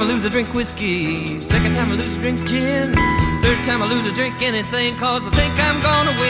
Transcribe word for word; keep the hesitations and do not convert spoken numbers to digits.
I lose, I drink whiskey. Second time I lose, I drink gin. Third time I lose, I drink anything, cause I think I'm gonna win.